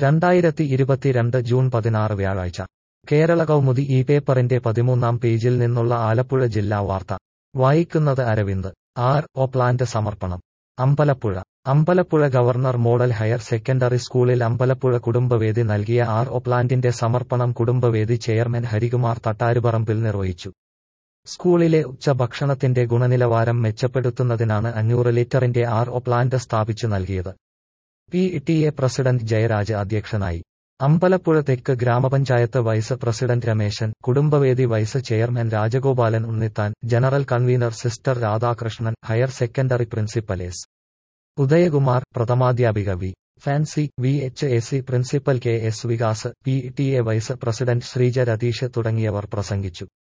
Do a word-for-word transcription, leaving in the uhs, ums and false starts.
രണ്ടായിരത്തി ഇരുപത്തിരണ്ട് ജൂൺ പതിനാറ് വ്യാഴാഴ്ച കേരള കൗമുദി ഈ പേപ്പറിന്റെ പതിമൂന്നാം പേജിൽ നിന്നുള്ള ആലപ്പുഴ ജില്ലാ വാർത്ത വായിക്കുന്നത് അരവിന്ദ്. ആർ ഒ പ്ലാന്റ് സമർപ്പണം. Ambalappuzha. Ambalappuzha government model higher secondary സ്കൂളിൽ അമ്പലപ്പുഴ കുടുംബവേദി നൽകിയ ആർ ഒ പ്ലാന്റിന്റെ സമർപ്പണം കുടുംബവേദി ചെയർമാൻ ഹരികുമാർ തട്ടാരുപറമ്പിൽ നിർവഹിച്ചു. സ്കൂളിലെ ഉച്ചഭക്ഷണത്തിന്റെ ഗുണനിലവാരം മെച്ചപ്പെടുത്തുന്നതിനാണ് അഞ്ഞൂറ് ലിറ്ററിന്റെ ആർ ഒ പ്ലാന്റ് സ്ഥാപിച്ചു നൽകിയത്. P T A president Jayaraj അധ്യക്ഷനായി. അമ്പലപ്പുഴ തെക്ക് grama panchayat vice president Rameshan, Kudumbavedi vice chairman Rajagopalan Unnithan, general convener sister Radhakrishnan, higher secondary principal S Udayakumar, പ്രഥമാധ്യാപിക V Fancy, V H S C principal K S Vikas, P T A vice president Sreeja Ratheesh തുടങ്ങിയവർ പ്രസംഗിച്ചു.